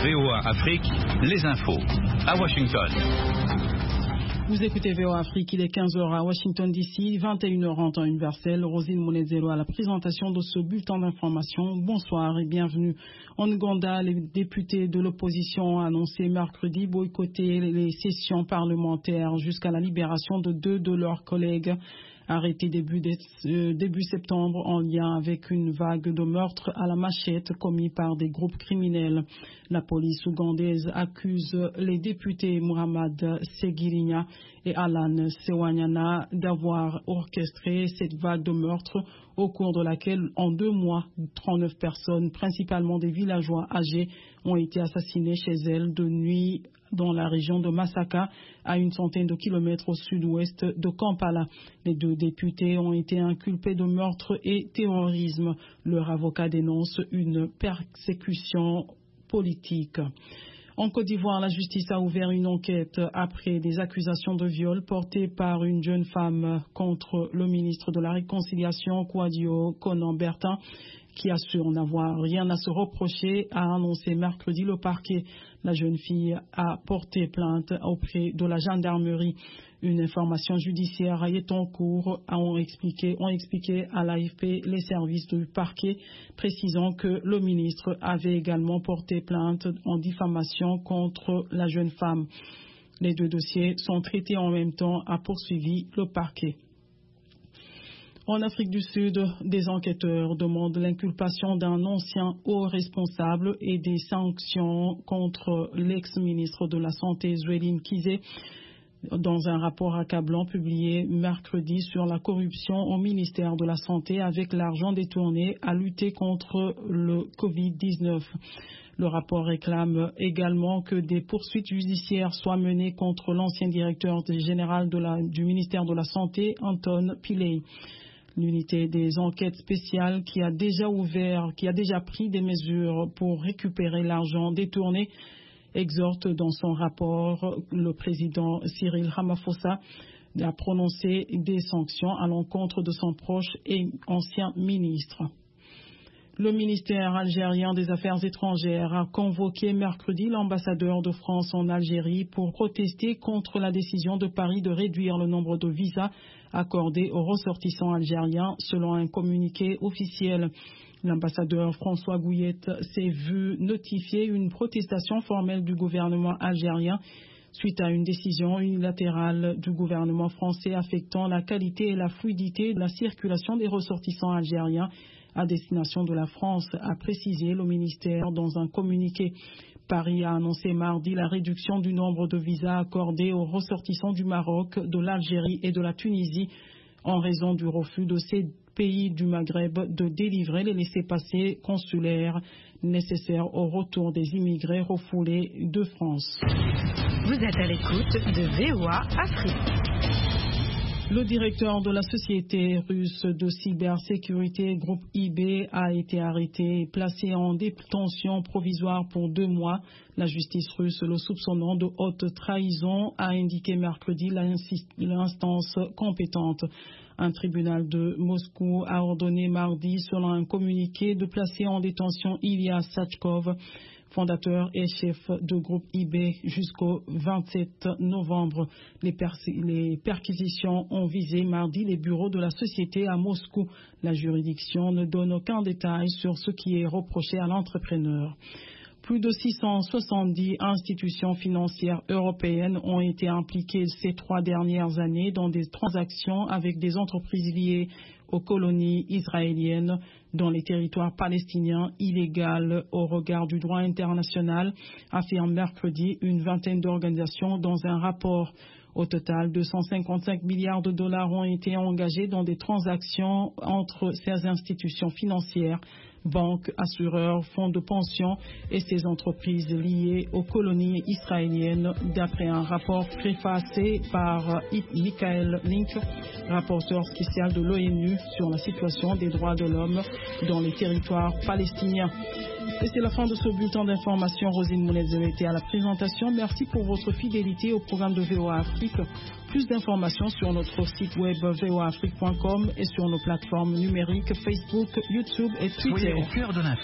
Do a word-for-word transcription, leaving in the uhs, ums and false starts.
V O A Afrique, les infos. À Washington. Vous écoutez V O A Afrique, il est quinze heures à Washington D C, vingt et une heures en temps universel. Rosine Monezero à la présentation de ce bulletin d'information. Bonsoir et bienvenue. En Ouganda, les députés de l'opposition ont annoncé mercredi boycotter les sessions parlementaires jusqu'à la libération de deux de leurs collègues arrêtés début, euh, début septembre en lien avec une vague de meurtres à la machette commis par des groupes criminels. La police ougandaise accuse les députés Muhammad Segirinya et Alan Sewanyana d'avoir orchestré cette vague de meurtres au cours de laquelle, en deux mois, trente-neuf personnes, principalement des villageois âgés, ont été assassinées chez elles de nuit dans la région de Masaka, à une centaine de kilomètres au sud-ouest de Kampala. Les deux députés ont été inculpés de meurtre et terrorisme. Leur avocat dénonce une persécution politique. En Côte d'Ivoire, la justice a ouvert une enquête après des accusations de viol portées par une jeune femme contre le ministre de la Réconciliation, Kouadio Konan-Bertin, qui assure n'avoir rien à se reprocher, a annoncé mercredi le parquet. La jeune fille a porté plainte auprès de la gendarmerie. Une information judiciaire est en cours, ont expliqué, ont expliqué à l'A F P les services du parquet, précisant que le ministre avait également porté plainte en diffamation contre la jeune femme. Les deux dossiers sont traités en même temps, a poursuivi le parquet. En Afrique du Sud, des enquêteurs demandent l'inculpation d'un ancien haut responsable et des sanctions contre l'ex-ministre de la Santé, Zweli Mkhize, dans un rapport accablant publié mercredi sur la corruption au ministère de la Santé avec l'argent détourné à lutter contre le covid dix-neuf. Le rapport réclame également que des poursuites judiciaires soient menées contre l'ancien directeur général de la, du ministère de la Santé, Anton Pillay. L'unité des enquêtes spéciales qui a déjà ouvert, qui a déjà pris des mesures pour récupérer l'argent détourné, exhorte dans son rapport le président Cyril Ramaphosa à prononcer des sanctions à l'encontre de son proche et ancien ministre. Le ministère algérien des Affaires étrangères a convoqué mercredi l'ambassadeur de France en Algérie pour protester contre la décision de Paris de réduire le nombre de visas accordés aux ressortissants algériens, selon un communiqué officiel. L'ambassadeur François Gouillette s'est vu notifier une protestation formelle du gouvernement algérien suite à une décision unilatérale du gouvernement français affectant la qualité et la fluidité de la circulation des ressortissants algériens à destination de la France, a précisé le ministère dans un communiqué. Paris a annoncé mardi la réduction du nombre de visas accordés aux ressortissants du Maroc, de l'Algérie et de la Tunisie en raison du refus de ces pays du Maghreb de délivrer les laissez-passer consulaires nécessaires au retour des immigrés refoulés de France. Vous êtes à l'écoute de V O A Afrique. Le directeur de la société russe de cybersécurité, groupe I B, a été arrêté et placé en détention provisoire pour deux mois. La justice russe, le soupçonnant de haute trahison, a indiqué mercredi l'instance compétente. Un tribunal de Moscou a ordonné mardi, selon un communiqué, de placer en détention Ilya Satchkov, fondateur et chef de groupe I B, jusqu'au vingt-sept novembre. Les, les perquisitions ont visé mardi les bureaux de la société à Moscou. La juridiction ne donne aucun détail sur ce qui est reproché à l'entrepreneur. Plus de six cent soixante-dix institutions financières européennes ont été impliquées ces trois dernières années dans des transactions avec des entreprises liées aux colonies israéliennes dans les territoires palestiniens illégaux au regard du droit international, affirme mercredi une vingtaine d'organisations dans un rapport. Au total, deux cent cinquante-cinq milliards de dollars ont été engagés dans des transactions entre ces institutions financières, banques, assureurs, fonds de pension et ces entreprises liées aux colonies israéliennes, d'après un rapport préfacé par Michael Link, rapporteur spécial de l'ONU sur la situation des droits de l'homme dans les territoires palestiniens. Et c'est la fin de ce bulletin d'information. Rosine Monezero était à la présentation. Merci pour votre fidélité au programme de V O A Afrique. Plus d'informations sur notre site web v o a afrique point com et sur nos plateformes numériques Facebook, YouTube et Twitter. Soyez au cœur de l'info.